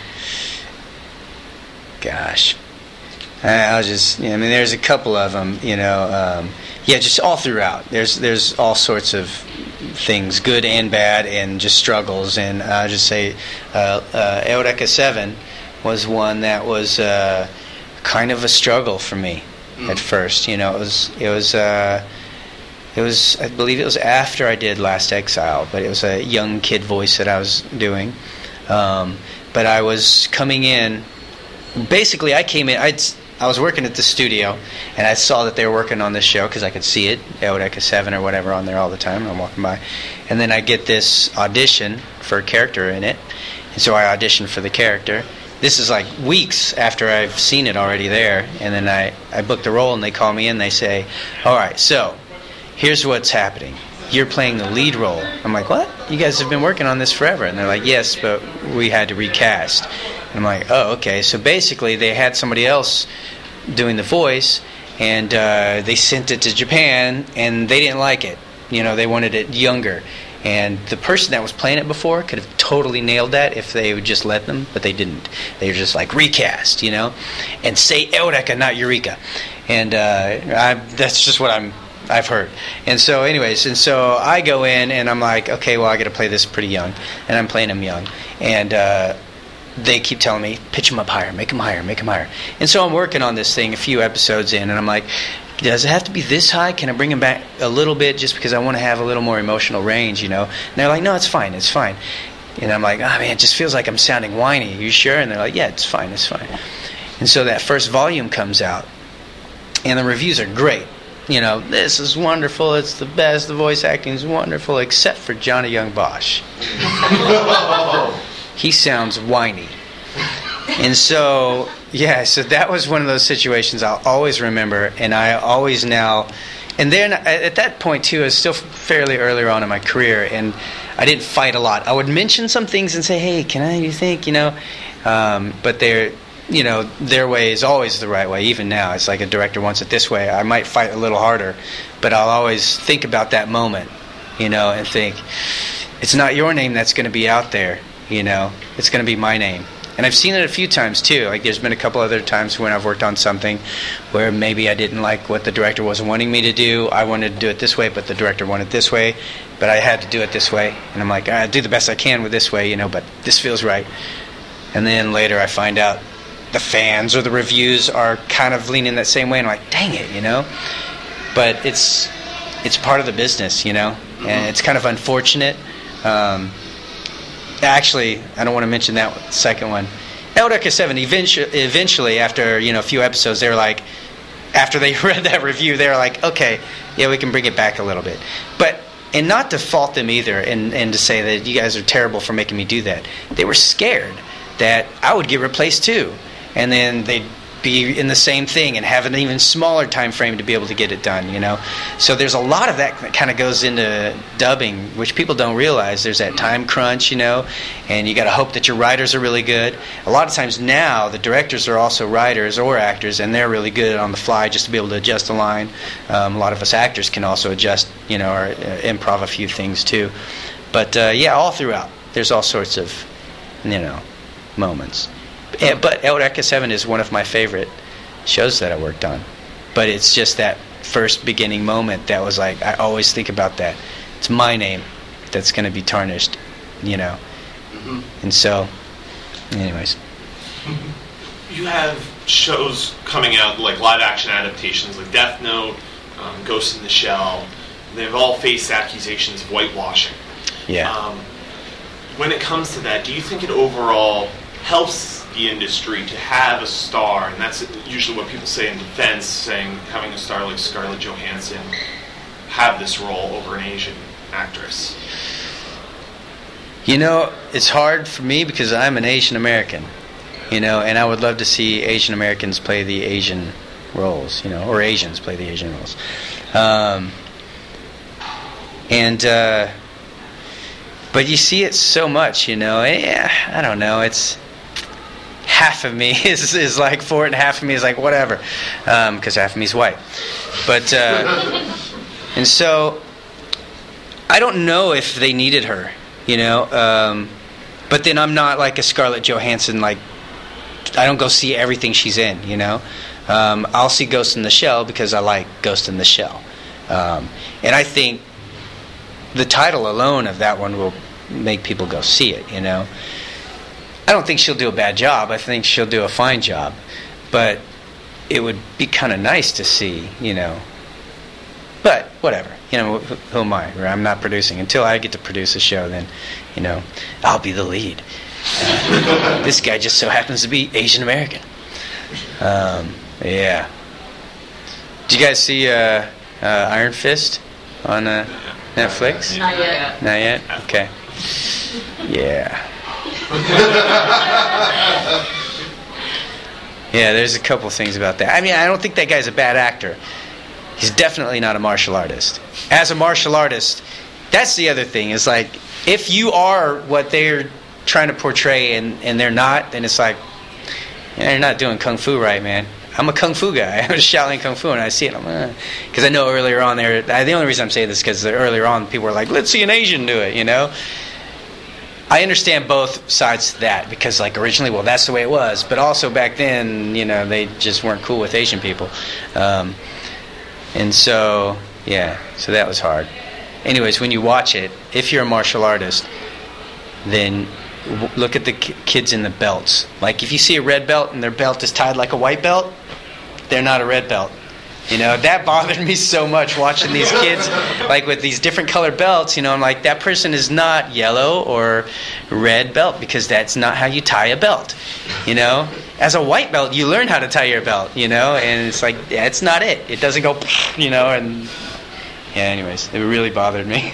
gosh. I'll just, I mean, there's a couple of them, you know. Um, yeah, just all throughout. There's there's all sorts of things, good and bad, and just struggles. And I'll just say uh, uh, Eureka seven was one that was uh, kind of a struggle for me mm. at first. You know, it was it was uh, it was I believe it was after I did Last Exile, but it was a young kid voice that I was doing. Um, but I was coming in. Basically, I came in. I'd I was working at the studio, and I saw that they were working on this show because I could see it, Eureka seven or whatever, on there all the time. I'm walking by, and then I get this audition for a character in it, and so I auditioned for the character. This is like weeks after I've seen it already there, and then I, I booked the role, and they call me in, they say, all right, so here's what's happening. You're playing the lead role. I'm like, what? You guys have been working on this forever. And they're like, yes, but we had to recast. And I'm like, oh, okay. So basically they had somebody else doing the voice, and uh, they sent it to Japan, and they didn't like it. You know, they wanted it younger. And the person that was playing it before could have totally nailed that if they would just let them, but they didn't. They were just like, recast, you know, and say Eureka, not Eureka. And uh, I, that's just what I'm, I've heard. And so anyways, and so I go in, and I'm like, okay, well, I got to play this pretty young. And I'm playing him young. And uh, they keep telling me, pitch him up higher, make him higher, make him higher. And so I'm working on this thing a few episodes in, and I'm like, does it have to be this high? Can I bring him back a little bit just because I want to have a little more emotional range, you know? And they're like, no, it's fine, it's fine. And I'm like, oh, man, it just feels like I'm sounding whiny. Are you sure? And they're like, yeah, it's fine, it's fine. And so that first volume comes out, and the reviews are great. You know, this is wonderful, it's the best, the voice acting is wonderful, except for Johnny Young Bosch. He sounds whiny. And so, yeah, so that was one of those situations I'll always remember, and I always now, and then at that point too, I was still fairly earlier on in my career, and I didn't fight a lot. I would mention some things and say, hey, can I, you think, you know, um, but they're, you know, their way is always the right way. Even now, it's like a director wants it this way. I might fight a little harder, but I'll always think about that moment, you know, and think, it's not your name that's going to be out there, you know, it's going to be my name. And I've seen it a few times too. Like there's been a couple other times when I've worked on something where maybe I didn't like what the director was wanting me to do. I wanted to do it this way, but the director wanted it this way. But I had to do it this way. And I'm like, I do the best I can with this way, you know, but this feels right. And then later I find out the fans or the reviews are kind of leaning that same way. And I'm like, dang it, you know. But it's it's part of the business, you know. Mm-hmm. And it's kind of unfortunate. Um, Actually, I don't want to mention that second one. Eureka seven, eventually, eventually, after you know a few episodes, they were like, after they read that review, they were like, okay, yeah, we can bring it back a little bit. But, and not to fault them either, and, and to say that you guys are terrible for making me do that. They were scared that I would get replaced too. And then they'd be in the same thing and have an even smaller time frame to be able to get it done, you know. So there's a lot of that that kind of goes into dubbing, which people don't realize. There's that time crunch, you know, and you got to hope that your writers are really good. A lot of times now, the directors are also writers or actors, and they're really good on the fly just to be able to adjust a line. Um, a lot of us actors can also adjust, you know, or uh, improv a few things too. But uh, yeah, all throughout, there's all sorts of, you know, moments. Yeah, but Eureka seven is one of my favorite shows that I worked on. But it's just that first beginning moment that was like, I always think about that. It's my name that's going to be tarnished, you know. Mm-hmm. And so, anyways. You have shows coming out, like live-action adaptations, like Death Note, um, Ghost in the Shell. They've all faced accusations of whitewashing. Yeah. Um, when it comes to that, do you think it overall helps the industry to have a star, and that's usually what people say in defense, saying having a star like Scarlett Johansson have this role over an Asian actress? You know, it's hard for me because I'm an Asian American, you know, and I would love to see Asian Americans play the Asian roles, you know, or Asians play the Asian roles. Um, and, uh, but you see it so much, you know, yeah, I don't know, it's half of me is, is like for it, and half of me is like whatever, because um, half of me is white. But uh, and so I don't know if they needed her, you know. Um, but then I'm not like a Scarlett Johansson. Like I don't go see everything she's in, you know. Um, I'll see Ghost in the Shell because I like Ghost in the Shell, um, and I think the title alone of that one will make people go see it, you know. I don't think she'll do a bad job. I think she'll do a fine job. But it would be kind of nice to see, you know. But whatever. You know, who, who am I? I'm not producing. Until I get to produce a show, then, you know, I'll be the lead. Uh, this guy just so happens to be Asian American. Um, yeah. Did you guys see uh, uh, Iron Fist on uh, Netflix? Not yet. Not yet? Okay. Yeah. Yeah, there's a couple things about that. I mean, I don't think that guy's a bad actor. He's definitely not a martial artist. As a martial artist, that's the other thing. Is like, if you are what they're trying to portray and, and they're not, then it's like, yeah, you're not doing kung fu right, man. I'm a kung fu guy. I'm a Shaolin kung fu, and I see it. I'm because uh, I know earlier on there. The only reason I'm saying this is because earlier on people were like, "Let's see an Asian do it," you know. I understand both sides to that because, like, originally, well, that's the way it was. But also back then, you know, they just weren't cool with Asian people, um, and so yeah, so that was hard. Anyways, when you watch it, if you're a martial artist, then w- look at the k- kids in the belts. Like, if you see a red belt and their belt is tied like a white belt, they're not a red belt. You know, that bothered me so much watching these kids, like, with these different colored belts. You know, I'm like, that person is not yellow or red belt because that's not how you tie a belt. You know, as a white belt, you learn how to tie your belt, you know, and it's like, yeah, it's not it. It doesn't go, you know, and yeah, anyways, it really bothered me.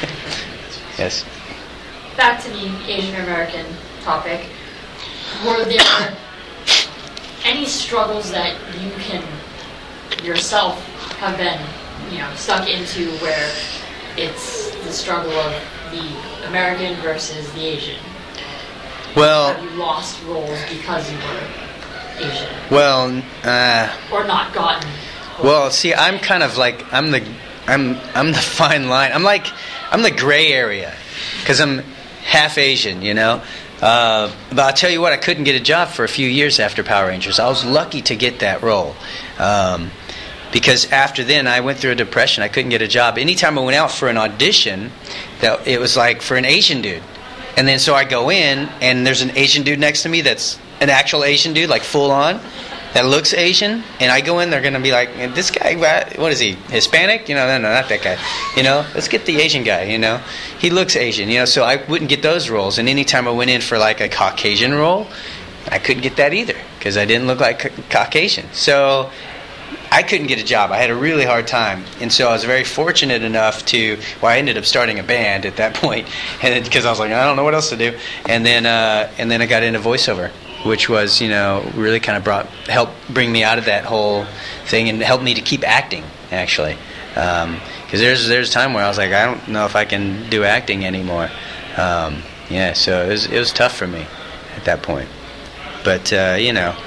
Yes. Back to the Asian American topic. Were there any struggles that you can yourself have been, you know, stuck into where it's the struggle of the American versus the Asian? Well, have you lost roles because you were Asian? Well, uh, or not gotten? Well, see, I'm kind of like I'm the I'm I'm the fine line. I'm like I'm the gray area because I'm half Asian, you know. Uh, but I'll tell you what, I couldn't get a job for a few years after Power Rangers. I was lucky to get that role. Um, because after then, I went through a depression. I couldn't get a job. Anytime I went out for an audition, that it was like for an Asian dude. And then so I go in, and there's an Asian dude next to me that's an actual Asian dude, like full on, that looks Asian. And I go in, they're going to be like, this guy, what is he, Hispanic? You know, no, no, not that guy. You know, let's get the Asian guy, you know. He looks Asian, you know, so I wouldn't get those roles. And anytime I went in for like a Caucasian role, I couldn't get that either because I didn't look like ca- Caucasian. So I couldn't get a job. I had a really hard time. And so I was very fortunate enough to, well, I ended up starting a band at that point because I was like, I don't know what else to do. And then, uh, and then I got into voiceover, which was, you know, really kind of brought, helped bring me out of that whole thing and helped me to keep acting, actually. Because um, there's there's a time where I was like, I don't know if I can do acting anymore. Um, yeah, so it was, it was tough for me at that point. But, uh, you know,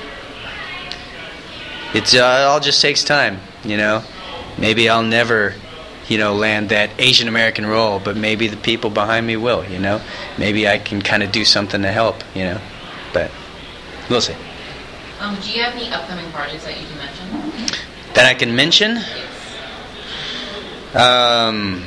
it's uh, it all just takes time, you know. Maybe I'll never, you know, land that Asian American role, but maybe the people behind me will, you know. Maybe I can kind of do something to help, you know. But we'll see. Um, do you have any upcoming projects that you can mention? That I can mention? Yes. Um,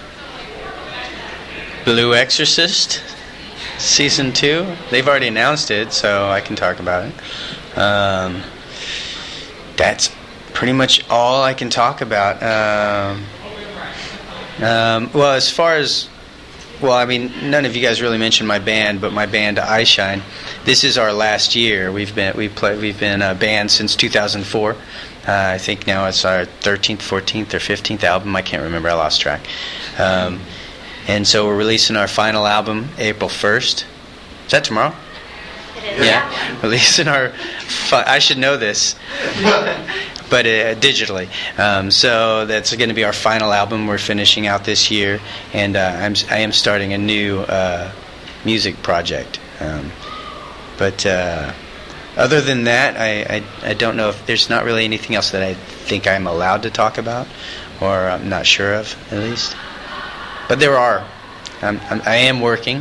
Blue Exorcist, season two. They've already announced it, so I can talk about it. Um, that's pretty much all I can talk about. Um, um, well, as far as, well, I mean, none of you guys really mentioned my band, but my band I Shine. This is our last year. We've been we play we've been a band since two thousand four. Uh, I think now it's our thirteenth, fourteenth, or fifteenth album. I can't remember. I lost track. Um, and so we're releasing our final album April first. Is that tomorrow? It is. Yeah. Yeah. Releasing our. Fi- I should know this. But uh, digitally. Um, so that's going to be our final album we're finishing out this year. And uh, I'm, I am starting a new uh, music project. Um, but uh, other than that, I, I, I don't know if there's not really anything else that I think I'm allowed to talk about, or I'm not sure of, at least. But there are. I'm, I'm, I am working,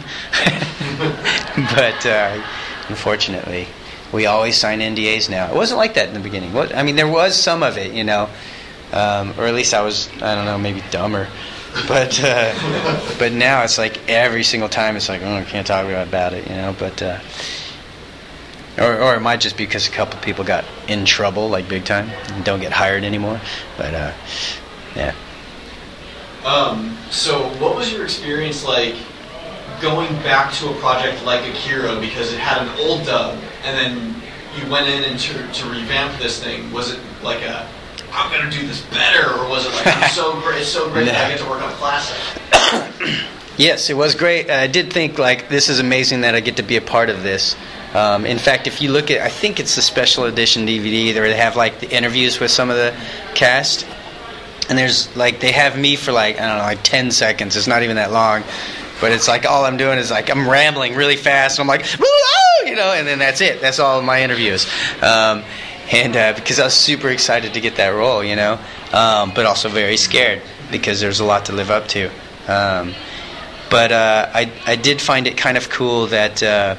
but uh, unfortunately, we always sign N D As now. It wasn't like that in the beginning. What, I mean, there was some of it, you know, um, or at least I was, I don't know, maybe dumber. But uh, but now it's like every single time it's like, oh, I can't talk about it, you know. But uh, or or it might just be because a couple people got in trouble, like big time, and don't get hired anymore. But uh, yeah. Um, so what was your experience like going back to a project like Akira, because it had an old dub, and then you went in and to, to revamp this thing? Was it like a, I'm going to do this better, or was it like, I'm so great, it's so great that I get to work on a classic? Yes, it was great. I did think, like, this is amazing that I get to be a part of this. Um, in fact, if you look at, I think it's the special edition D V D, where they have, like, the interviews with some of the cast. And there's, like, they have me for, like, I don't know, like ten seconds. It's not even that long. But it's like all I'm doing is, like, I'm rambling really fast. And I'm like, you know, and then that's it. That's all of my interviews. Um, and uh, because I was super excited to get that role, you know, um, but also very scared because there's a lot to live up to. Um, but uh, I, I did find it kind of cool that uh,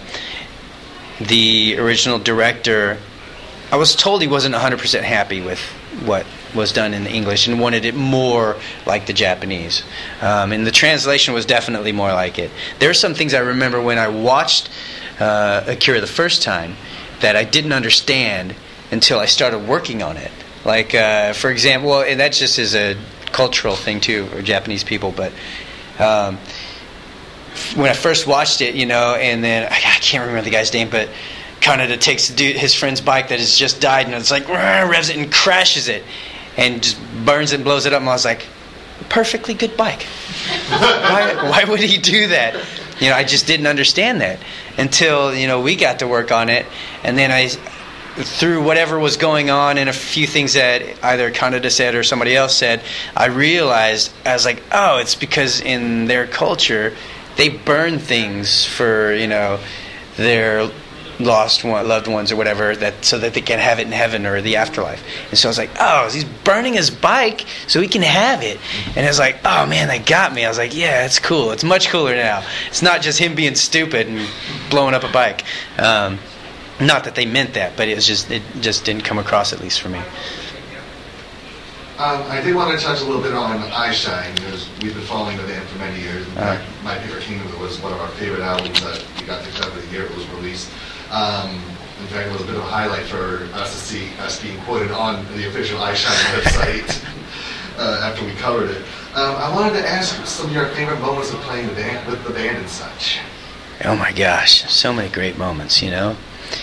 the original director, I was told he wasn't one hundred percent happy with what was done in English and wanted it more like the Japanese. Um, and the translation was definitely more like it. There are some things I remember when I watched uh, Akira the first time that I didn't understand until I started working on it. Like, uh, for example, well, and that just is a cultural thing too, or Japanese people, but um, when I first watched it, you know, and then, I, I can't remember the guy's name, but Kaneda takes the dude, his friend's bike that has just died, and it's like, revs it and crashes it, and just burns it and blows it up, and I was like, perfectly good bike. why, why would he do that? You know, I just didn't understand that until, you know, we got to work on it, and then I, through whatever was going on and a few things that either Kaneda said or somebody else said, I realized, I was like, oh, it's because in their culture, they burn things for, you know, their lost one, loved ones or whatever, that so that they can have it in heaven or the afterlife. And so I was like, oh, he's burning his bike so he can have it. And I was like, oh man, that got me. I was like, yeah, it's cool. It's much cooler now. It's not just him being stupid and blowing up a bike. Um, not that they meant that, but it was just it just didn't come across, at least for me. Um, I did want to touch a little bit on Eyeshine, because we've been following the band for many years. In fact, Uh-huh. My Favorite Kingdom was one of our favorite albums that we got to cover the year it was released. Um, in fact, it was a bit of a highlight for us to see us being quoted on the official Eyeshine website uh, after we covered it. Um, I wanted to ask some of your favorite moments of playing the band, with the band and such. Oh my gosh, so many great moments, you know.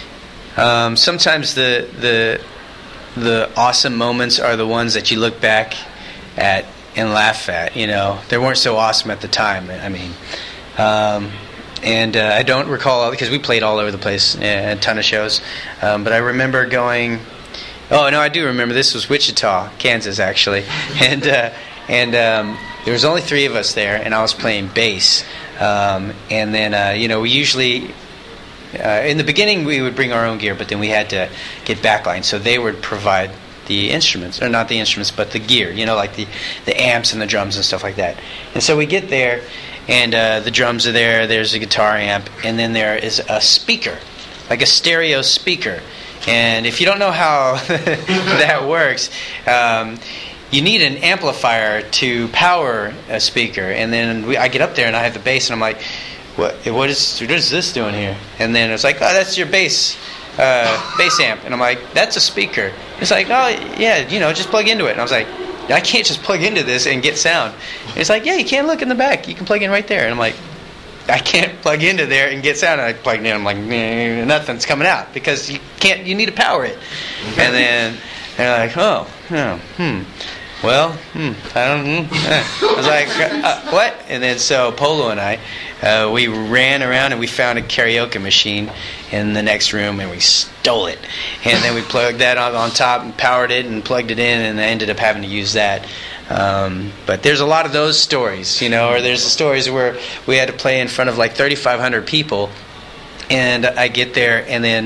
Um, sometimes the the the awesome moments are the ones that you look back at and laugh at. You know, they weren't so awesome at the time. I mean, um, and uh, I don't recall, because we played all over the place, yeah, a ton of shows. Um, but I remember going. Oh no, I do remember. This was Wichita, Kansas, actually, and uh, and um, there was only three of us there, and I was playing bass. Um, and then uh, you know, we usually. Uh, in the beginning, we would bring our own gear, but then we had to get backline, so they would provide the instruments, or not the instruments, but the gear, you know, like the, the amps and the drums and stuff like that. And so we get there, and uh, the drums are there, there's a guitar amp, and then there is a speaker, like a stereo speaker. And if you don't know how that works, um, you need an amplifier to power a speaker. And then we, I get up there, and I have the bass, and I'm like, What what is what is this doing here? And then it's like, oh, that's your bass, uh, bass amp. And I'm like, that's a speaker. It's like, oh yeah, you know, just plug into it. And I was like, I can't just plug into this and get sound. And it's like, yeah, you can. Look in the back. You can plug in right there. And I'm like, I can't plug into there and get sound. And I plugged in. I'm like, nah, nothing's coming out because you can't. You need to power it. And then they're like, oh, oh hmm. Well, hmm, I don't. Hmm. I was like, uh, what? And then so Polo and I, uh, we ran around and we found a karaoke machine in the next room, and we stole it. And then we plugged that on, on top and powered it and plugged it in, and I ended up having to use that. Um, but there's a lot of those stories, you know, or there's the stories where we had to play in front of like thirty-five hundred people, and I get there, and then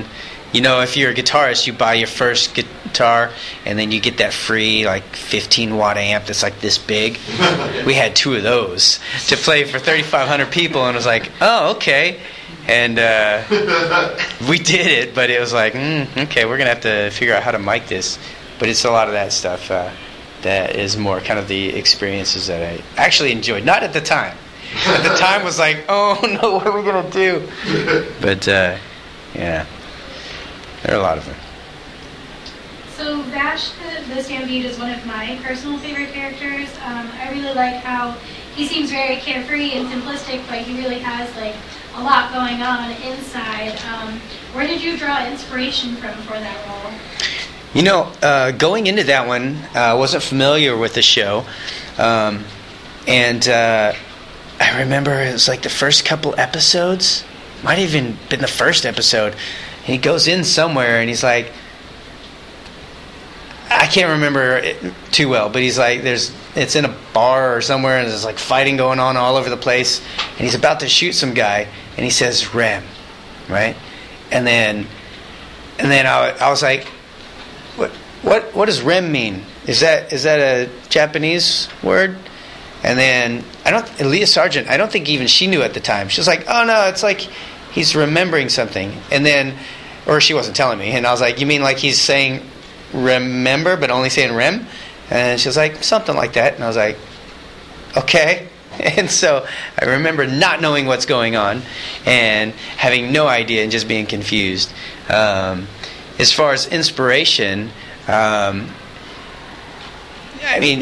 you know, if you're a guitarist, you buy your first guitar, and then you get that free, like, fifteen watt amp that's, like, this big. We had two of those to play for thirty-five hundred people, and it was like, oh, okay. And uh, we did it, but it was like, mm, okay, we're going to have to figure out how to mic this. But it's a lot of that stuff uh, that is more kind of the experiences that I actually enjoyed. Not at the time. At the time was like, oh, no, what are we going to do? But, uh, yeah. There are a lot of them. So Vash the, the Stampede is one of my personal favorite characters. Um, I really like how he seems very carefree and simplistic, but he really has like a lot going on inside. Um, where did you draw inspiration from for that role? You know, uh, going into that one, I uh, wasn't familiar with the show. Um, and uh, I remember it was like the first couple episodes. Might have even been the first episode. He goes in somewhere and he's like, I can't remember it too well, but he's like, there's, it's in a bar or somewhere, and there's like fighting going on all over the place, and he's about to shoot some guy, and he says Rem, right? And then, and then I, I was like, what, what, what does Rem mean? Is that, is that a Japanese word? And then I don't, Leah Sargent, I don't think even she knew at the time. She was like, oh no, it's like he's remembering something, and then. Or she wasn't telling me. And I was like, you mean like he's saying remember, but only saying rem? And she was like, something like that. And I was like, okay. And so I remember not knowing what's going on and having no idea and just being confused. Um, as far as inspiration, um, I mean,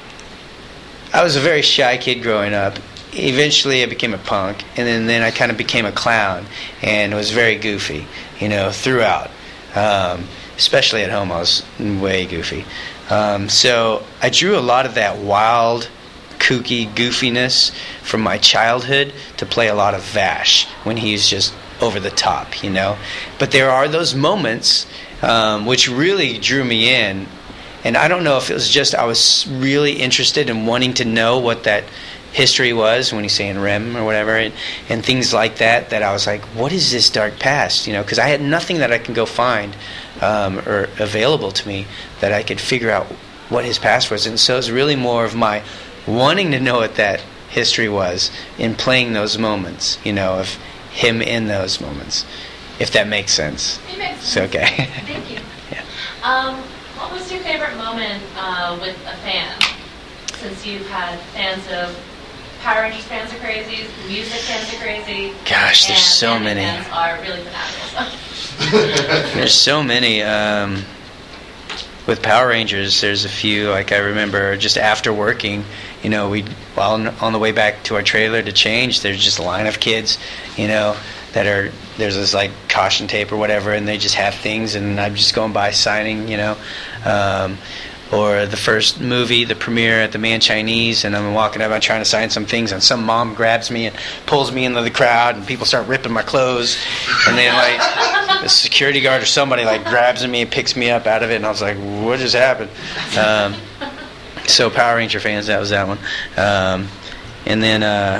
I was a very shy kid growing up. Eventually I became a punk, and then, then I kind of became a clown, and was very goofy, you know, throughout. Um, especially at home, I was way goofy. Um, so I drew a lot of that wild, kooky goofiness from my childhood to play a lot of Vash when he's just over the top, you know. But there are those moments um, which really drew me in, and I don't know if it was just I was really interested in wanting to know what that history was when he's saying Rem or whatever, and, and things like that, that I was like, what is this dark past? You know, because I had nothing that I can go find um, or available to me that I could figure out what his past was. And so it was really more of my wanting to know what that history was in playing those moments, you know, of him in those moments, if that makes sense. It makes sense. It's okay. Thank you. Yeah. Um, what was your favorite moment uh, with a fan? Since you've had fans of Power Rangers fans are crazy, music fans are crazy. Gosh, there's and so anime many. Fans are really fanatical. There's so many. Um, with Power Rangers, there's a few. Like I remember, just after working, you know, we while on, on the way back to our trailer to change, there's just a line of kids, you know, that are there's this like caution tape or whatever, and they just have things, and I'm just going by signing, you know. Um, Or the first movie, the premiere at the Man Chinese, and I'm walking up, I'm trying to sign some things, and some mom grabs me and pulls me into the crowd, and people start ripping my clothes, and then like the security guard or somebody like grabs me and picks me up out of it, and I was like, what just happened? Um, so Power Ranger fans, that was that one. Um, and then uh,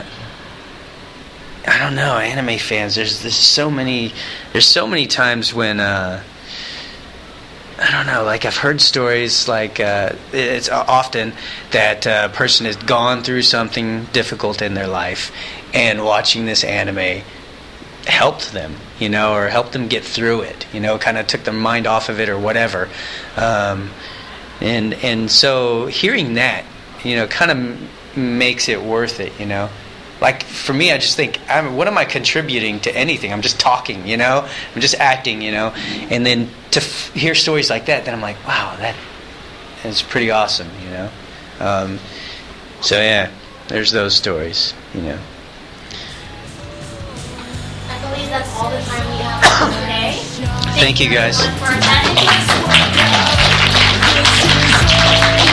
I don't know, anime fans. There's there's so many. There's so many times when. Uh, I don't know, like I've heard stories like uh, it's often that a person has gone through something difficult in their life, and watching this anime helped them, you know, or helped them get through it, you know, kind of took their mind off of it or whatever. Um, and and so hearing that, you know, kind of makes it worth it, you know. Like, for me, I just think, I'm, what am I contributing to anything? I'm just talking, you know? I'm just acting, you know? And then to f- hear stories like that, then I'm like, wow, that is pretty awesome, you know? Um, so, yeah, there's those stories, you know? I believe that's all the time we have for today. Thank you, guys. For attending.